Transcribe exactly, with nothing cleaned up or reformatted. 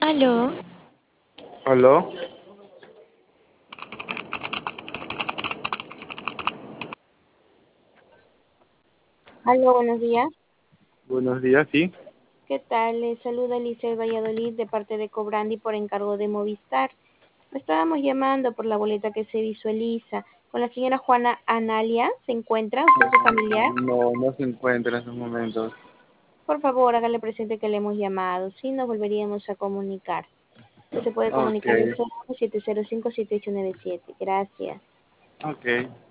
Aló, ¿Aló? Aló, buenos días. Buenos días, sí. ¿Qué tal? Les saluda Alicia Valladolid de parte de Cobrandi por encargo de Movistar. Estábamos llamando por la boleta que se visualiza. Con la señora Juana Analia, ¿se encuentra usted su familiar? No, no se encuentra en estos momentos. Por favor, hágale presente que le hemos llamado. Si nos volveríamos a comunicar. Usted se puede Ok, comunicar al cero siete cero cinco siete ocho nueve siete. Gracias. ok.